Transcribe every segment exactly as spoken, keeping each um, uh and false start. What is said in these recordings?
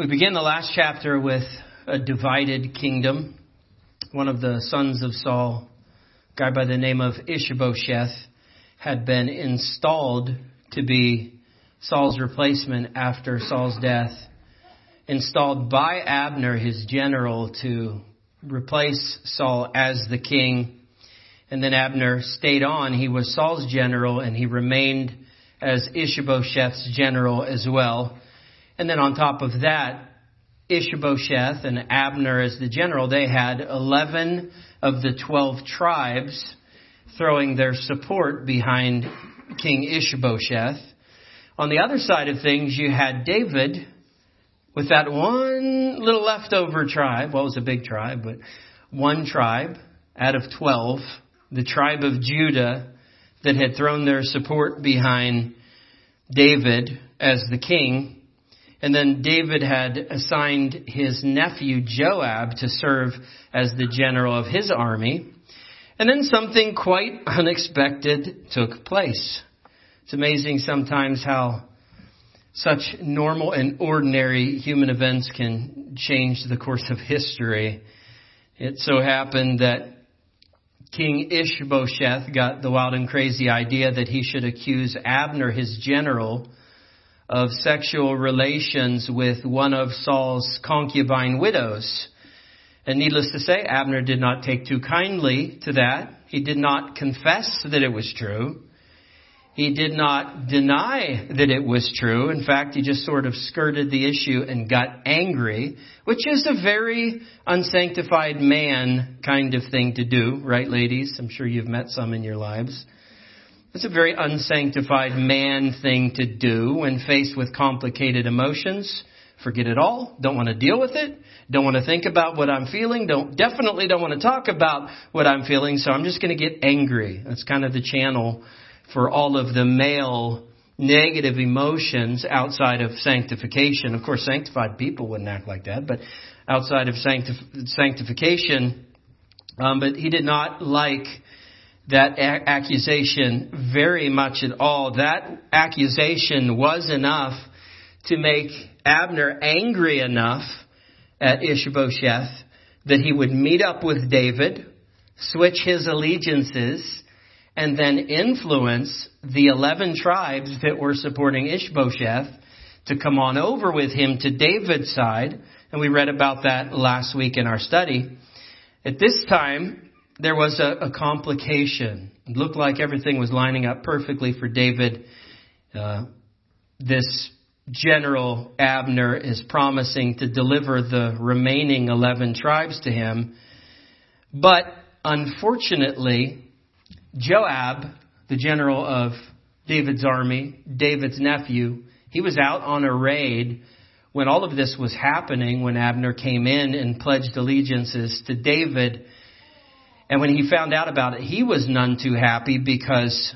We begin the last chapter with a divided kingdom. One of the sons of Saul, a guy by the name of Ishbosheth, had been installed to be Saul's replacement after Saul's death. Installed by Abner, his general, to replace Saul as the king. And then Abner stayed on. He was Saul's general, and he remained as Ishbosheth's general as well. And then on top of that, Ishbosheth and Abner as the general, they had eleven of the twelve tribes throwing their support behind King Ishbosheth. On the other side of things, you had David with that one little leftover tribe. Well, it was a big tribe, but one tribe out of twelve, the tribe of Judah, that had thrown their support behind David as the king. And then David had assigned his nephew Joab to serve as the general of his army. And then something quite unexpected took place. It's amazing sometimes how such normal and ordinary human events can change the course of history. It so happened that King Ishbosheth got the wild and crazy idea that he should accuse Abner, his general, of sexual relations with one of Saul's concubine widows. And needless to say, Abner did not take too kindly to that. He did not confess that it was true. He did not deny that it was true. In fact, he just sort of skirted the issue and got angry, which is a very unsanctified man kind of thing to do, right, ladies? I'm sure you've met some in your lives. It's a very unsanctified man thing to do when faced with complicated emotions. Forget it all. Don't want to deal with it. Don't want to think about what I'm feeling. Don't definitely don't want to talk about what I'm feeling. So I'm just going to get angry. That's kind of the channel for all of the male negative emotions outside of sanctification. Of course, sanctified people wouldn't act like that, but outside of sanctif- sanctification. Um, but he did not like that a- accusation very much at all. That accusation was enough to make Abner angry enough at Ishbosheth that he would meet up with David, switch his allegiances, and then influence the eleven tribes that were supporting Ishbosheth to come on over with him to David's side. And we read about that last week in our study. At this time, there was a, a complication. It looked like everything was lining up perfectly for David. Uh, this general Abner is promising to deliver the remaining eleven tribes to him. But unfortunately, Joab, the general of David's army, David's nephew, he was out on a raid when all of this was happening, when Abner came in and pledged allegiances to David. And when he found out about it, he was none too happy because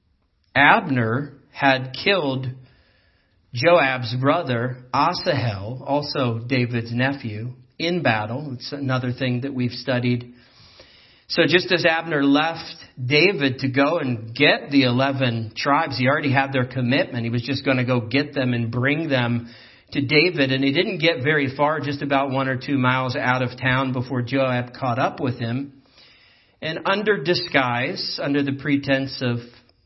Abner had killed Joab's brother, Asahel, also David's nephew, in battle. It's another thing that we've studied. So just as Abner left David to go and get the eleven tribes, he already had their commitment. He was just going to go get them and bring them to David. And he didn't get very far, just about one or two miles out of town before Joab caught up with him. And under disguise, under the pretense of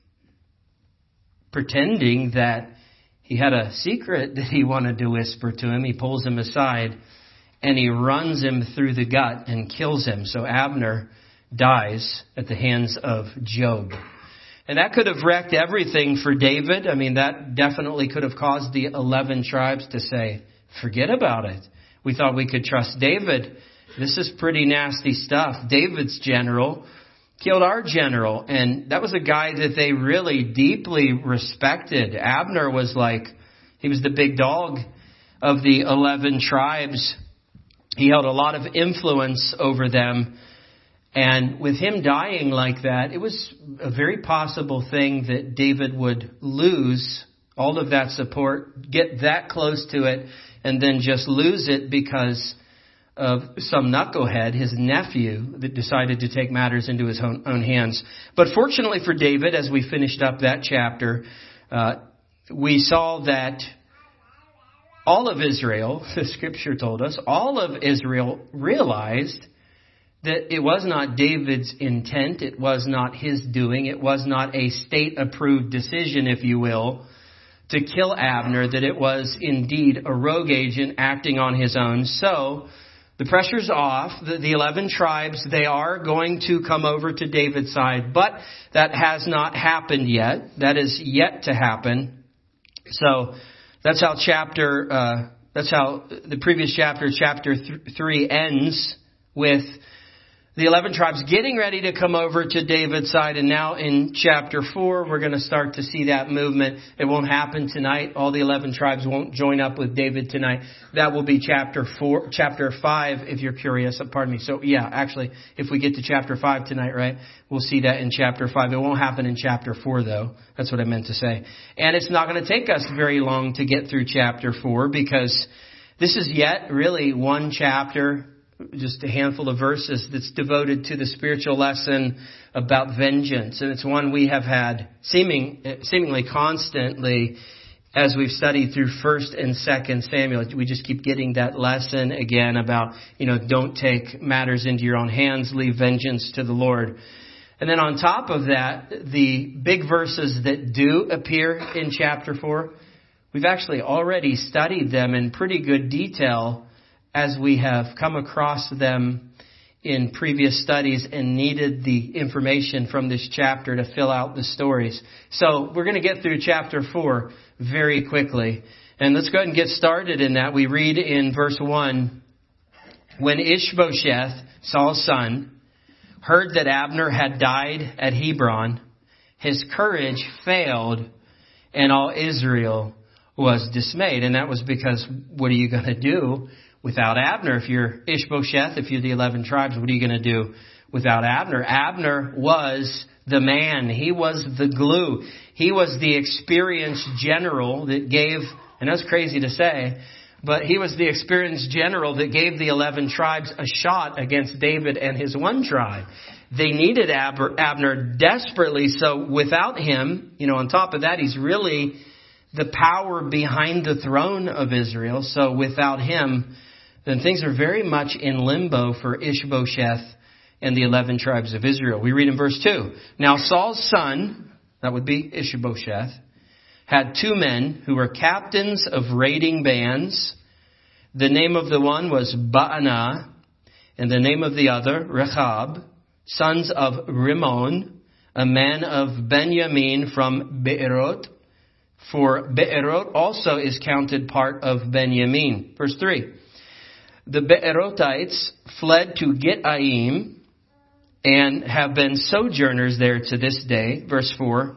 pretending that he had a secret that he wanted to whisper to him, he pulls him aside and he runs him through the gut and kills him. So Abner dies at the hands of Joab. And that could have wrecked everything for David. I mean, that definitely could have caused the eleven tribes to say, forget about it. We thought we could trust David. This is pretty nasty stuff. David's general killed our general. And that was a guy that they really deeply respected. Abner was like, he was the big dog of the eleven tribes. He held a lot of influence over them. And with him dying like that, it was a very possible thing that David would lose all of that support, get that close to it, and then just lose it because of some knucklehead, his nephew, that decided to take matters into his own, own hands. But fortunately for David, as we finished up that chapter, uh, we saw that all of Israel, the scripture told us, all of Israel realized that it was not David's intent, it was not his doing, it was not a state-approved decision, if you will, to kill Abner, that it was indeed a rogue agent acting on his own. So the pressure's off. The, the eleven tribes, they are going to come over to David's side, but that has not happened yet. That is yet to happen. So that's how chapter, uh, that's how the previous chapter, chapter th- three ends with the eleven tribes getting ready to come over to David's side. And now in chapter four, we're going to start to see that movement. It won't happen tonight. All the eleven tribes won't join up with David tonight. That will be chapter four, chapter five, if you're curious. Pardon me. So yeah, actually, if we get to chapter five tonight, right, we'll see that in chapter five. It won't happen in chapter four, though. That's what I meant to say. And it's not going to take us very long to get through chapter four, because this is yet really one chapter, just a handful of verses, that's devoted to the spiritual lesson about vengeance. And it's one we have had seeming, seemingly constantly as we've studied through First and Second Samuel. We just keep getting that lesson again about, you know, don't take matters into your own hands, leave vengeance to the Lord. And then on top of that, the big verses that do appear in chapter four, we've actually already studied them in pretty good detail as we have come across them in previous studies and needed the information from this chapter to fill out the stories. So we're going to get through chapter four very quickly. And let's go ahead and get started in that. We read in verse one, when Ishbosheth, Saul's son, heard that Abner had died at Hebron, his courage failed and all Israel was dismayed. And that was because, what are you going to do without Abner? If you're Ishbosheth, if you're the eleven tribes, what are you going to do without Abner? Abner was the man. He was the glue. He was the experienced general that gave, and that's crazy to say, but he was the experienced general that gave the eleven tribes a shot against David and his one tribe. They needed Abner desperately. So without him, you know, on top of that, he's really the power behind the throne of Israel. So without him, then things are very much in limbo for Ishbosheth and the eleven tribes of Israel. We read in verse two. Now Saul's son, that would be Ishbosheth, had two men who were captains of raiding bands. The name of the one was Baanah, and the name of the other, Rechab, sons of Rimmon, a man of Benjamin from Be'erot. For Be'erot also is counted part of Benjamin. Verse three. The Be'erotites fled to Gitaim and have been sojourners there to this day. Verse four.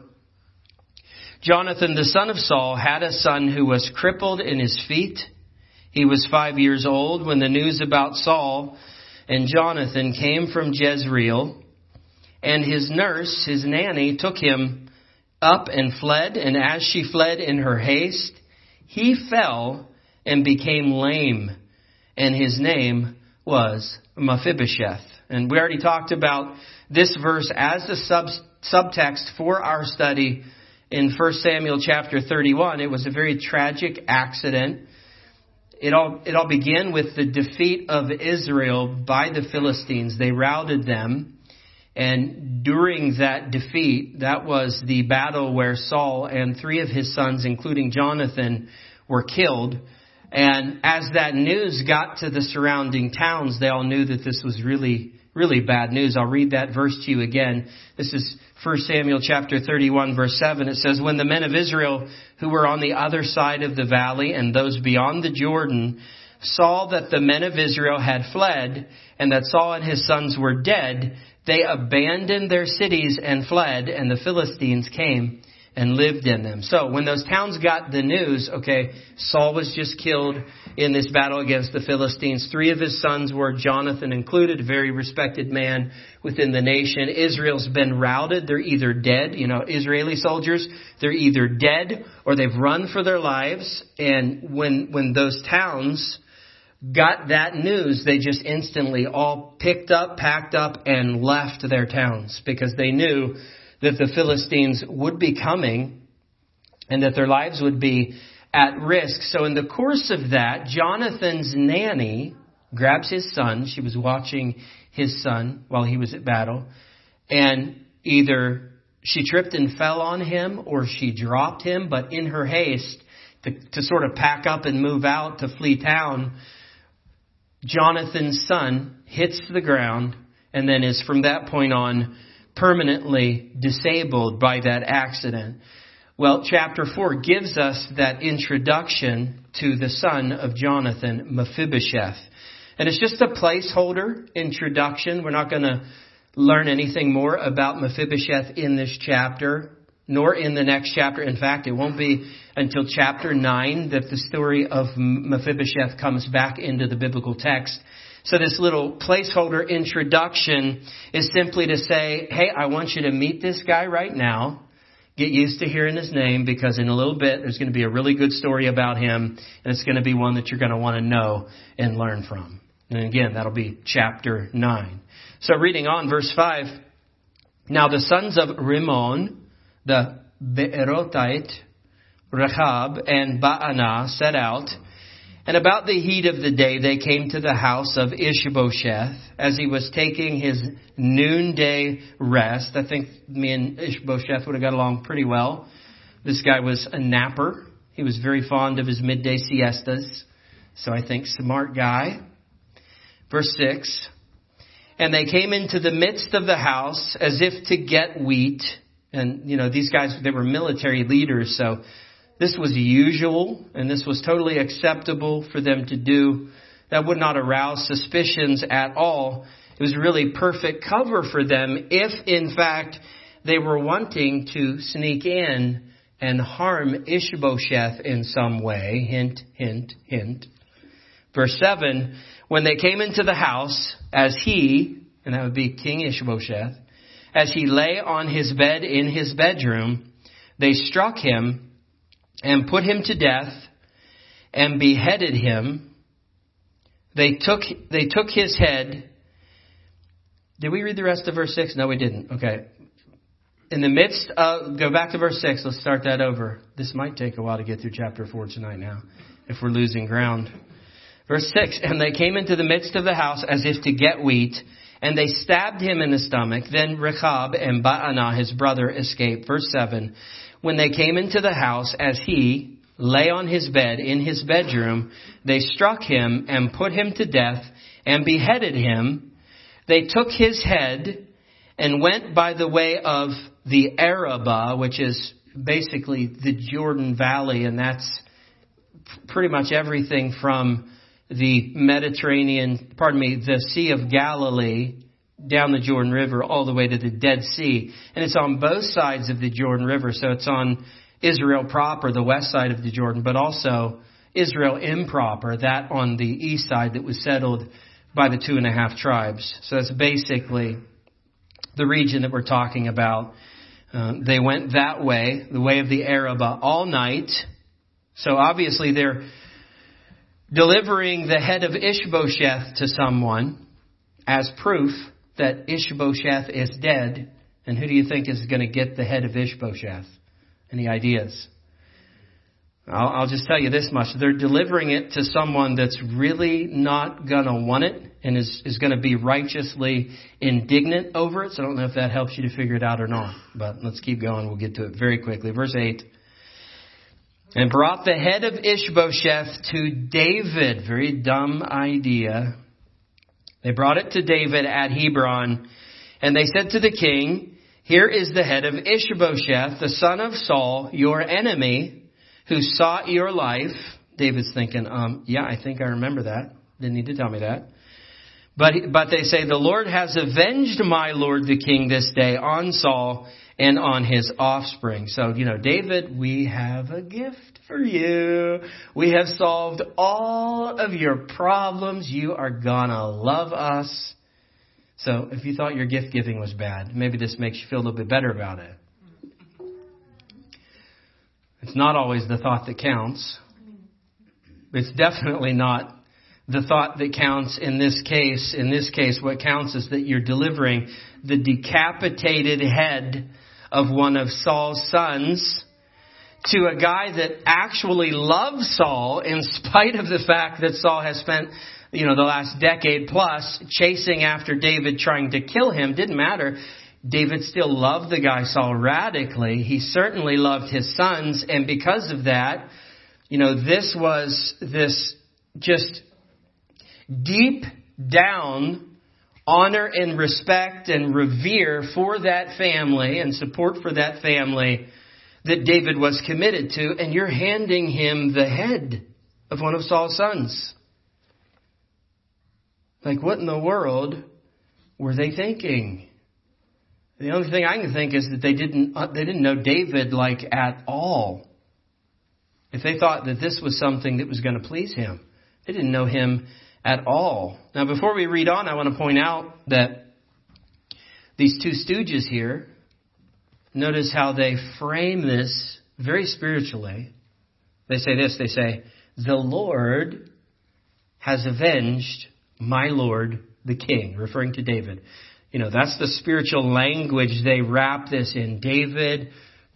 Jonathan, the son of Saul, had a son who was crippled in his feet. He was five years old when the news about Saul and Jonathan came from Jezreel. And his nurse, his nanny, took him up and fled. And as she fled in her haste, he fell and became lame. And his name was Mephibosheth. And we already talked about this verse as the sub, subtext for our study in First Samuel chapter thirty-one. It was a very tragic accident. It all, it all began with the defeat of Israel by the Philistines. They routed them. And during that defeat, that was the battle where Saul and three of his sons, including Jonathan, were killed. And as that news got to the surrounding towns, they all knew that this was really, really bad news. I'll read that verse to you again. This is First Samuel chapter thirty-one, verse seven. It says, when the men of Israel who were on the other side of the valley and those beyond the Jordan saw that the men of Israel had fled and that Saul and his sons were dead, they abandoned their cities and fled, and the Philistines came and lived in them. So when those towns got the news, okay, Saul was just killed in this battle against the Philistines. Three of his sons were, Jonathan included, a very respected man within the nation. Israel's been routed. They're either dead, you know, Israeli soldiers, they're either dead or they've run for their lives. And when, when those towns got that news, they just instantly all picked up, packed up, and left their towns because they knew that the Philistines would be coming and that their lives would be at risk. So in the course of that, Jonathan's nanny grabs his son. She was watching his son while he was at battle. And either she tripped and fell on him or she dropped him. But in her haste to, to sort of pack up and move out to flee town, Jonathan's son hits the ground and then is from that point on permanently disabled by that accident. Well, chapter four gives us that introduction to the son of Jonathan, Mephibosheth. And it's just a placeholder introduction. We're not going to learn anything more about Mephibosheth in this chapter, nor in the next chapter. In fact, it won't be until chapter nine that the story of Mephibosheth comes back into the biblical text. So this little placeholder introduction is simply to say, hey, I want you to meet this guy right now. Get used to hearing his name, because in a little bit there's going to be a really good story about him, and it's going to be one that you're going to want to know and learn from. And again, that'll be chapter nine. So reading on, verse five. Now the sons of Rimmon, the Beerothite, Rechab, and Baanah set out. And about the heat of the day, they came to the house of Ishbosheth as he was taking his noonday rest. I think me and Ishbosheth would have got along pretty well. This guy was a napper. He was very fond of his midday siestas. So I think smart guy. Verse six. And they came into the midst of the house as if to get wheat. And, you know, these guys, they were military leaders, so this was usual, and this was totally acceptable for them to do. That would not arouse suspicions at all. It was really perfect cover for them if, in fact, they were wanting to sneak in and harm Ishbosheth in some way. Hint, hint, hint. Verse seven, when they came into the house, as he, and that would be King Ishbosheth, as he lay on his bed in his bedroom, they struck him and put him to death and beheaded him. They took they took his head. Did we read the rest of verse six? No, we didn't. Okay. In the midst of, go back to verse six. Let's start that over. This might take a while to get through chapter four tonight now, if we're losing ground. Verse six, and they came into the midst of the house as if to get wheat, and they stabbed him in the stomach. Then Rechab and Baanah, his brother, escaped. Verse seven, when they came into the house, as he lay on his bed in his bedroom, they struck him and put him to death and beheaded him. They took his head and went by the way of the Arabah, which is basically the Jordan Valley, and that's pretty much everything from the Mediterranean, pardon me, the Sea of Galilee, down the Jordan River all the way to the Dead Sea. And it's on both sides of the Jordan River. So it's on Israel proper, the west side of the Jordan, but also Israel improper, that on the east side that was settled by the two and a half tribes. So that's basically the region that we're talking about. Uh, they went that way, the way of the Arabah, all night. So obviously they're delivering the head of Ishbosheth to someone as proof that Ishbosheth is dead. And who do you think is going to get the head of Ishbosheth? Any ideas? I'll, I'll just tell you this much. They're delivering it to someone that's really not going to want it and is, is going to be righteously indignant over it. So I don't know if that helps you to figure it out or not. But let's keep going. We'll get to it very quickly. Verse eight. And brought the head of Ishbosheth to David. Very dumb idea. They brought it to David at Hebron. And they said to the king, here is the head of Ishbosheth, the son of Saul, your enemy, who sought your life. David's thinking, um, yeah, I think I remember that. Didn't need to tell me that. But, but they say, the Lord has avenged my Lord the king this day on Saul and on his offspring. So, you know, David, we have a gift for you. We have solved all of your problems. You are gonna love us. So if you thought your gift giving was bad, maybe this makes you feel a little bit better about it. It's not always the thought that counts. It's definitely not the thought that counts in this case. In this case, what counts is that you're delivering the decapitated head of one of Saul's sons to a guy that actually loves Saul in spite of the fact that Saul has spent, you know, the last decade plus chasing after David, trying to kill him. Didn't matter. David still loved the guy Saul radically. He certainly loved his sons. And because of that, you know, this was this just deep down honor and respect and revere for that family and support for that family that David was committed to. And you're handing him the head of one of Saul's sons. Like, what in the world were they thinking? The only thing I can think is that they didn't they didn't know David like at all. If they thought that this was something that was going to please him, they didn't know him at all. Now, before we read on, I want to point out that these two stooges here, notice how they frame this very spiritually. They say this, they say, the Lord has avenged my Lord the king, referring to David. You know, that's the spiritual language they wrap this in. David,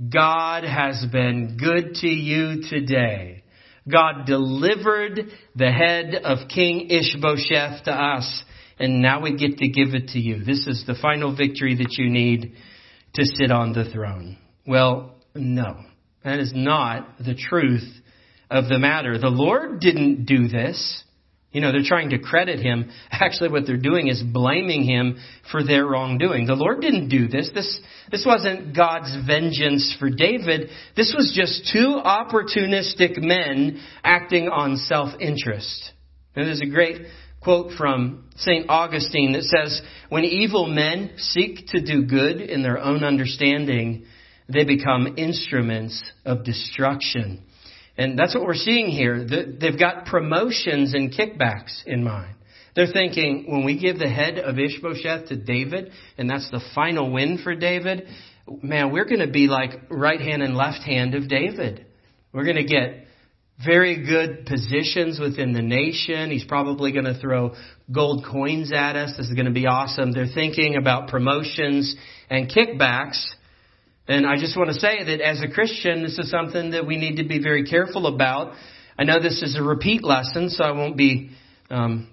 God has been good to you today. God delivered the head of King Ishbosheth to us, and now we get to give it to you. This is the final victory that you need to sit on the throne. Well, no, that is not the truth of the matter. The Lord didn't do this. You know, they're trying to credit him. Actually, what they're doing is blaming him for their wrongdoing. The Lord didn't do this. This this wasn't God's vengeance for David. This was just two opportunistic men acting on self-interest. And there's a great quote from Saint Augustine that says, when evil men seek to do good in their own understanding, they become instruments of destruction. And that's what we're seeing here. They've got promotions and kickbacks in mind. They're thinking, when we give the head of Ishbosheth to David, and that's the final win for David, man, we're going to be like right hand and left hand of David. We're going to get very good positions within the nation. He's probably going to throw gold coins at us. This is going to be awesome. They're thinking about promotions and kickbacks. And I just want to say that as a Christian, this is something that we need to be very careful about. I know this is a repeat lesson, so I won't be um,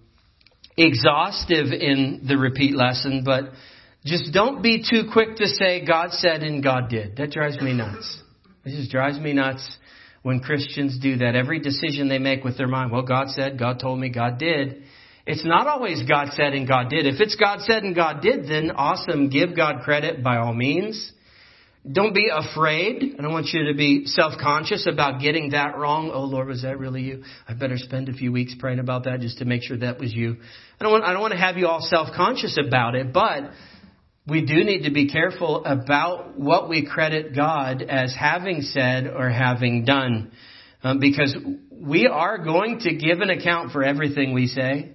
exhaustive in the repeat lesson, but just don't be too quick to say God said and God did. That drives me nuts. It just drives me nuts when Christians do that. Every decision they make with their mind, well, God said, God told me, God did. It's not always God said and God did. If it's God said and God did, then awesome. Give God credit by all means. Don't be afraid. I don't want you to be self-conscious about getting that wrong. Oh, Lord, was that really you? I better spend a few weeks praying about that just to make sure that was you. I don't want, I don't want to have you all self-conscious about it, but we do need to be careful about what we credit God as having said or having done. Um, because we are going to give an account for everything we say.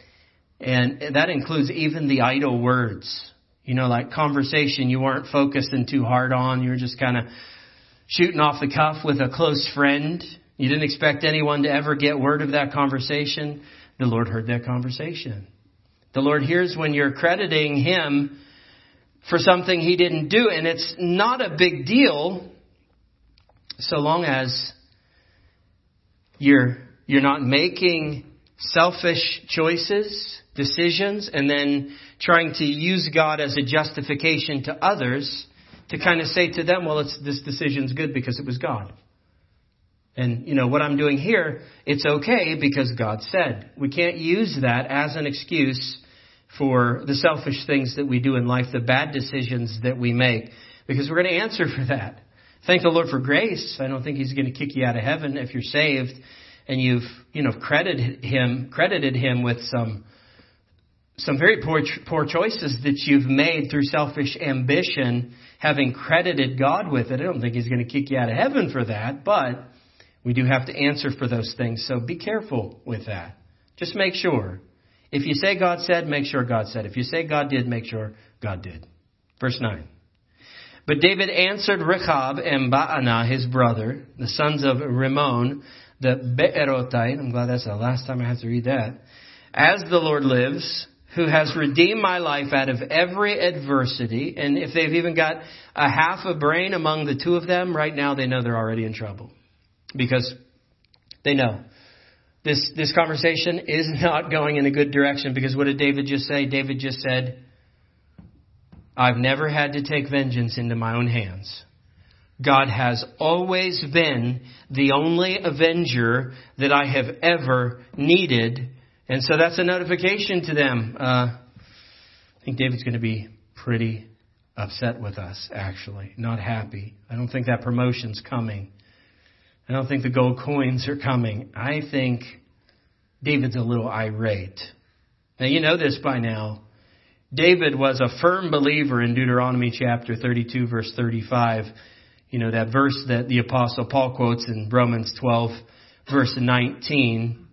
And that includes even the idle words. You know, like conversation you weren't focusing too hard on. You were just kind of shooting off the cuff with a close friend. You didn't expect anyone to ever get word of that conversation. The Lord heard that conversation. The Lord hears when you're crediting Him for something He didn't do. And it's not a big deal so long as you're you're not making selfish choices, decisions, and then trying to use God as a justification to others to kind of say to them, well, it's, this decision's good because it was God. And, you know, what I'm doing here, it's okay because God said. We can't use that as an excuse for the selfish things that we do in life, the bad decisions that we make, because we're going to answer for that. Thank the Lord for grace. I don't think He's going to kick you out of heaven if you're saved and you've, you know, credited Him, credited Him with some Some very poor poor choices that you've made through selfish ambition, having credited God with it. I don't think He's going to kick you out of heaven for that, but we do have to answer for those things. So be careful with that. Just make sure. If you say God said, make sure God said. If you say God did, make sure God did. Verse nine. But David answered Rechab and Baanah, his brother, the sons of Rimmon, the Beerotite. I'm glad that's the last time I have to read that. As the Lord lives, who has redeemed my life out of every adversity. And if they've even got a half a brain among the two of them, right now they know they're already in trouble. Because they know this, this conversation is not going in a good direction. Because what did David just say? David just said, I've never had to take vengeance into my own hands. God has always been the only avenger that I have ever needed. And so that's a notification to them. Uh, I think David's going to be pretty upset with us, actually. Not happy. I don't think that promotion's coming. I don't think the gold coins are coming. I think David's a little irate. Now, you know this by now. David was a firm believer in Deuteronomy chapter thirty-two, verse thirty-five. You know, that verse that the Apostle Paul quotes in Romans twelve, verse nineteen,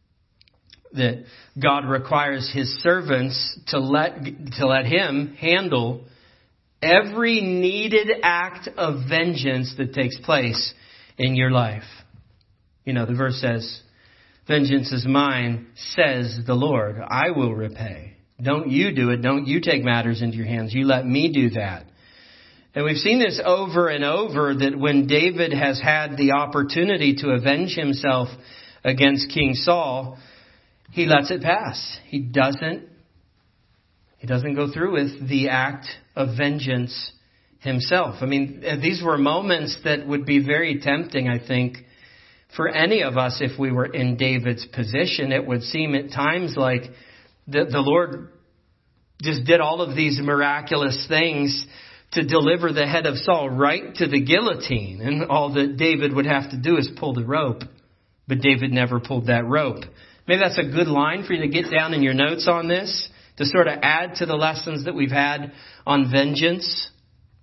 that God requires His servants to let to let Him handle every needed act of vengeance that takes place in your life. You know, the verse says, vengeance is mine, says the Lord. I will repay. Don't you do it. Don't you take matters into your hands. You let me do that. And we've seen this over and over, that when David has had the opportunity to avenge himself against King Saul, he lets it pass. He doesn't, he doesn't go through with the act of vengeance himself. I mean, these were moments that would be very tempting, I think, for any of us if we were in David's position. It would seem at times like the, the Lord just did all of these miraculous things to deliver the head of Saul right to the guillotine. And all that David would have to do is pull the rope. But David never pulled that rope. Maybe that's a good line for you to get down in your notes on this, to sort of add to the lessons that we've had on vengeance.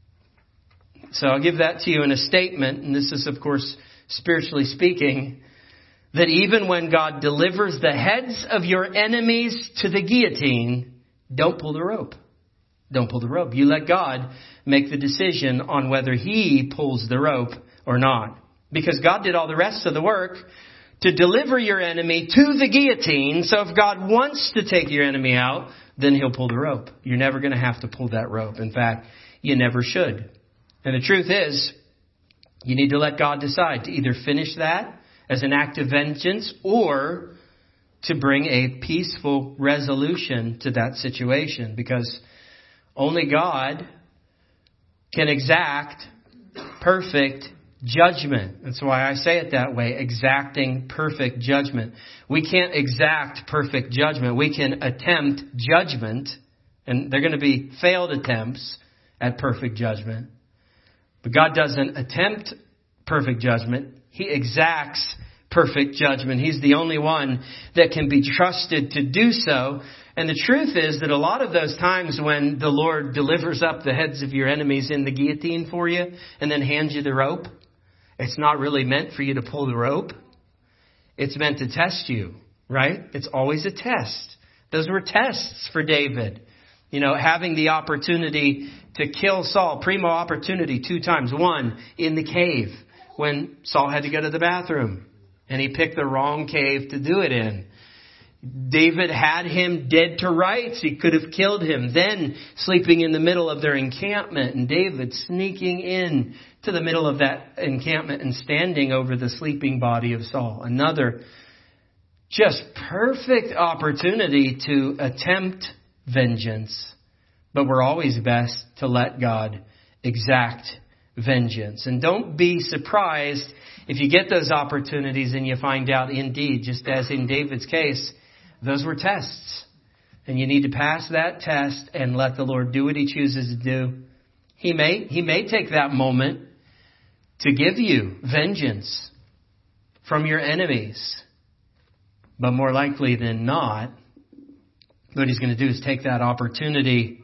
So I'll give that to you in a statement. And this is, of course, spiritually speaking, that even when God delivers the heads of your enemies to the guillotine, don't pull the rope. Don't pull the rope. You let God make the decision on whether He pulls the rope or not. Because God did all the rest of the work to deliver your enemy to the guillotine. So if God wants to take your enemy out, then He'll pull the rope. You're never going to have to pull that rope. In fact, you never should. And the truth is, you need to let God decide to either finish that as an act of vengeance or to bring a peaceful resolution to that situation. Because only God can exact perfect judgment. That's why I say it that way, exacting perfect judgment. We can't exact perfect judgment. We can attempt judgment, and they're going to be failed attempts at perfect judgment. But God doesn't attempt perfect judgment. He exacts perfect judgment. He's the only one that can be trusted to do so. And the truth is that a lot of those times when the Lord delivers up the heads of your enemies in the guillotine for you and then hands you the rope, it's not really meant for you to pull the rope. It's meant to test you, right? It's always a test. Those were tests for David. You know, having the opportunity to kill Saul, primo opportunity two times. One, in the cave when Saul had to go to the bathroom and he picked the wrong cave to do it in. David had him dead to rights. He could have killed him. Then sleeping in the middle of their encampment, and David sneaking in to the middle of that encampment and standing over the sleeping body of Saul. Another just perfect opportunity to attempt vengeance. But we're always best to let God exact vengeance. And don't be surprised if you get those opportunities and you find out, indeed, just as in David's case, those were tests. And you need to pass that test and let the Lord do what He chooses to do. He may, He may take that moment to give you vengeance from your enemies. But more likely than not, what He's going to do is take that opportunity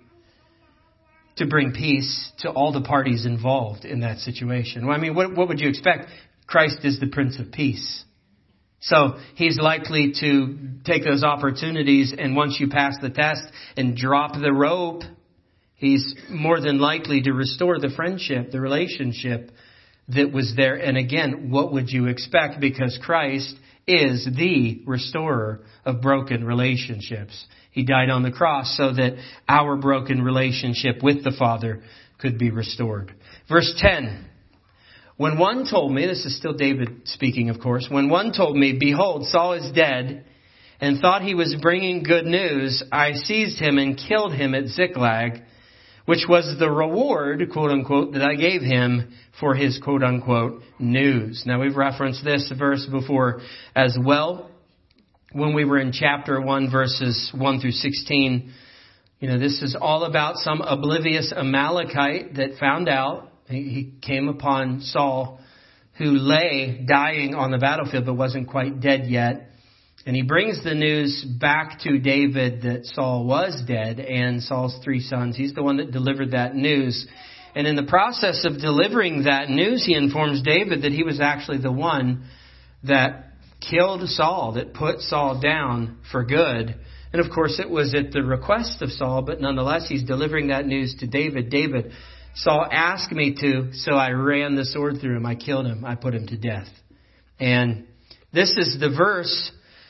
to bring peace to all the parties involved in that situation. Well, I mean, what, what would you expect? Christ is the Prince of Peace. So He's likely to take those opportunities, and once you pass the test and drop the rope, He's more than likely to restore the friendship, the relationship that was there. And again, what would you expect? Because Christ is the restorer of broken relationships. He died on the cross so that our broken relationship with the Father could be restored. Verse ten. When one told me, this is still David speaking, of course. When one told me, behold, Saul is dead, and thought he was bringing good news, I seized him and killed him at Ziklag, which was the reward, quote unquote, that I gave him for his, quote unquote, news. Now, we've referenced this verse before as well. When we were in chapter one, verses one through sixteen, you know, this is all about some oblivious Amalekite that found out. He came upon Saul, who lay dying on the battlefield but wasn't quite dead yet. And he brings the news back to David that Saul was dead and Saul's three sons. He's the one that delivered that news. And in the process of delivering that news, he informs David that he was actually the one that killed Saul, that put Saul down for good. And of course, it was at the request of Saul, but nonetheless, he's delivering that news to David. David, Saul asked me to, so I ran the sword through him. I killed him. I put him to death. And this is the verse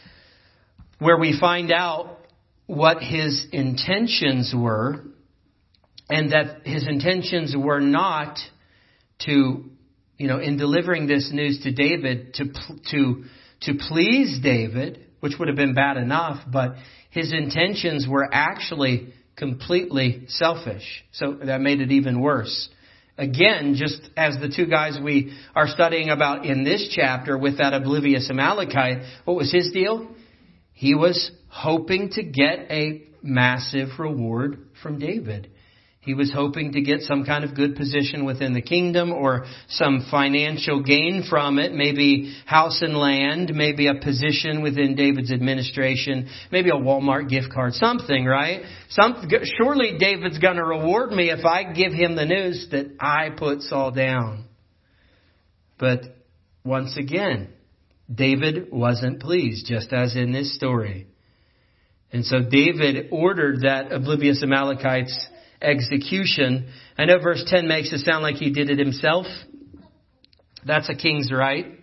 where we find out what his intentions were, and that his intentions were not to, you know, in delivering this news to David, to to to please David, which would have been bad enough, but his intentions were actually completely selfish. So that made it even worse. Again, just as the two guys we are studying about in this chapter with that oblivious Amalekite, what was his deal? He was hoping to get a massive reward from David. He was hoping to get some kind of good position within the kingdom or some financial gain from it, maybe house and land, maybe a position within David's administration, maybe a Walmart gift card, something, right? Some, surely David's going to reward me if I give him the news that I put Saul down. But once again, David wasn't pleased, just as in this story. And so David ordered that oblivious Amalekite's execution. I know verse ten makes it sound like he did it himself. That's a king's right.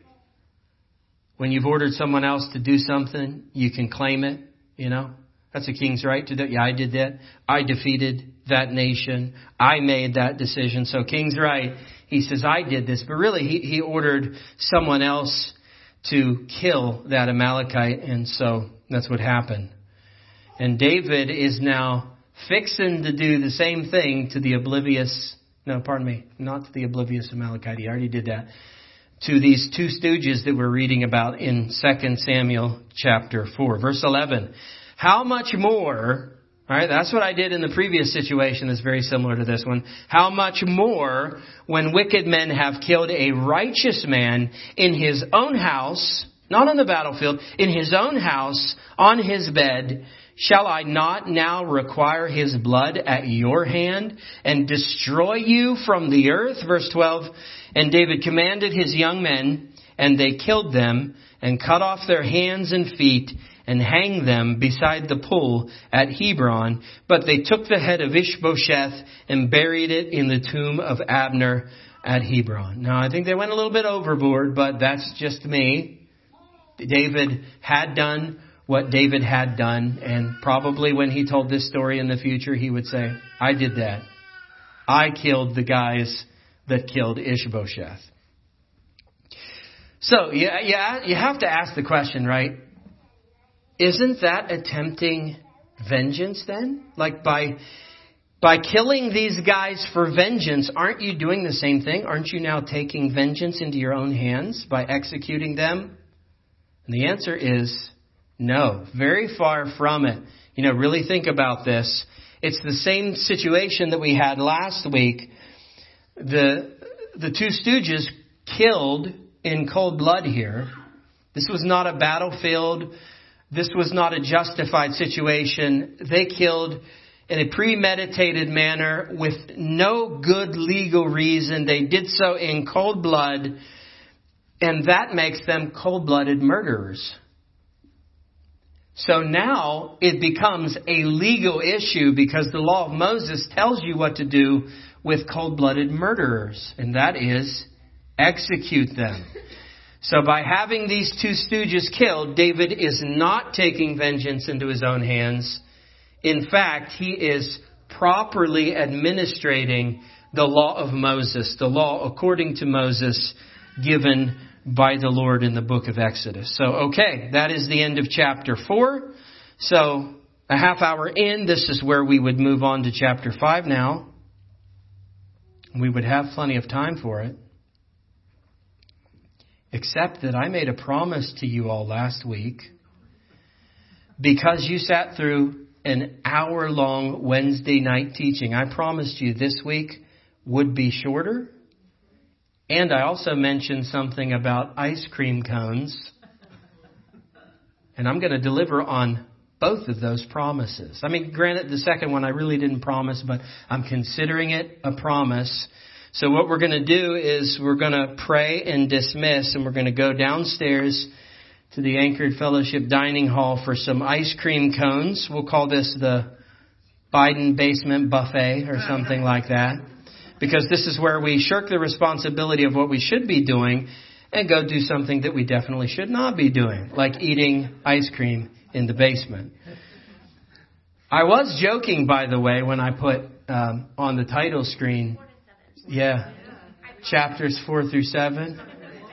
When you've ordered someone else to do something, you can claim it, you know. That's a king's right to do. Yeah, I did that. I defeated that nation. I made that decision. So king's right. He says, I did this. But really, he, he ordered someone else to kill that Amalekite. And so that's what happened. And David is now fixing to do the same thing to the oblivious, no, pardon me, not to the oblivious Amalekite. He already did that. To these two stooges that we're reading about in Second Samuel chapter four. Verse eleven. How much more, all right, that's what I did in the previous situation that's very similar to this one. How much more when wicked men have killed a righteous man in his own house, not on the battlefield, in his own house, on his bed, shall I not now require his blood at your hand and destroy you from the earth? Verse twelve. And David commanded his young men, and they killed them and cut off their hands and feet and hanged them beside the pool at Hebron. But they took the head of Ishbosheth and buried it in the tomb of Abner at Hebron. Now, I think they went a little bit overboard, but that's just me. David had done what David had done, and probably when he told this story in the future, he would say, I did that. I killed the guys that killed Ishbosheth. So, yeah, yeah, you have to ask the question, right? Isn't that attempting vengeance then? Like by by killing these guys for vengeance, aren't you doing the same thing? Aren't you now taking vengeance into your own hands by executing them? And the answer is no, very far from it. You know, really think about this. It's the same situation that we had last week. The the two stooges killed in cold blood here. This was not a battlefield. This was not a justified situation. They killed in a premeditated manner with no good legal reason. They did so in cold blood, and that makes them cold-blooded murderers. So now it becomes a legal issue because the law of Moses tells you what to do with cold-blooded murderers, and that is execute them. So by having these two stooges killed, David is not taking vengeance into his own hands. In fact, he is properly administrating the law of Moses, the law according to Moses given by the Lord in the book of Exodus. So, okay, that is the end of chapter four. So, a half hour in, this is where we would move on to chapter five now. We would have plenty of time for it. Except that I made a promise to you all last week. Because you sat through an hour-long Wednesday night teaching, I promised you this week would be shorter. And I also mentioned something about ice cream cones. And I'm going to deliver on both of those promises. I mean, granted, the second one I really didn't promise, but I'm considering it a promise. So what we're going to do is we're going to pray and dismiss, and we're going to go downstairs to the Anchored Fellowship Dining Hall for some ice cream cones. We'll call this the Biden Basement Buffet or something like that. Because this is where we shirk the responsibility of what we should be doing and go do something that we definitely should not be doing, like eating ice cream in the basement. I was joking, by the way, when I put um, on the title screen, yeah, chapters four through seven.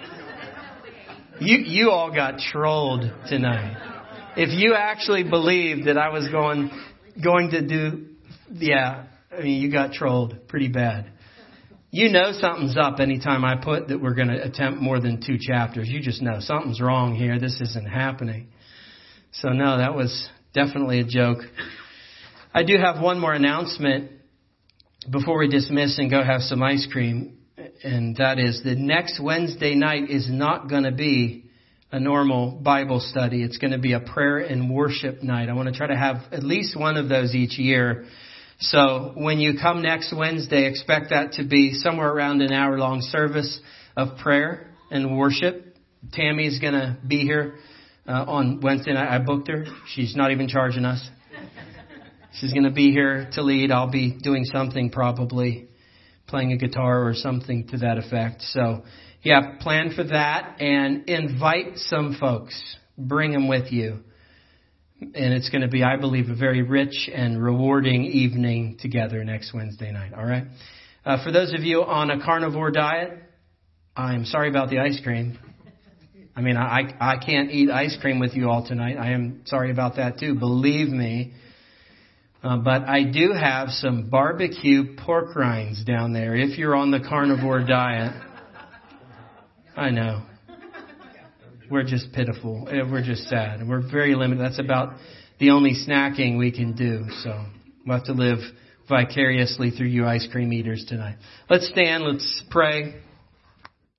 You you all got trolled tonight. If you actually believed that I was going going to do, yeah, I mean, you got trolled pretty bad. You know something's up anytime I put that we're going to attempt more than two chapters. You just know something's wrong here. This isn't happening. So no, that was definitely a joke. I do have one more announcement before we dismiss and go have some ice cream. And that is that next Wednesday night is not going to be a normal Bible study. It's going to be a prayer and worship night. I want to try to have at least one of those each year. So when you come next Wednesday, expect that to be somewhere around an hour long service of prayer and worship. Tammy's going to be here uh, on Wednesday night. I booked her. She's not even charging us. She's going to be here to lead. I'll be doing something, probably playing a guitar or something to that effect. So yeah, plan for that and invite some folks. Bring them with you. And it's going to be, I believe, a very rich and rewarding evening together next Wednesday night. All right. Uh, for those of you on a carnivore diet, I'm sorry about the ice cream. I mean, I, I can't eat ice cream with you all tonight. I am sorry about that too. Believe me. Uh, but I do have some barbecue pork rinds down there if you're on the carnivore diet. I know. We're just pitiful. We're just sad. We're very limited. That's about the only snacking we can do. So we'll have to live vicariously through you ice cream eaters tonight. Let's stand. Let's pray.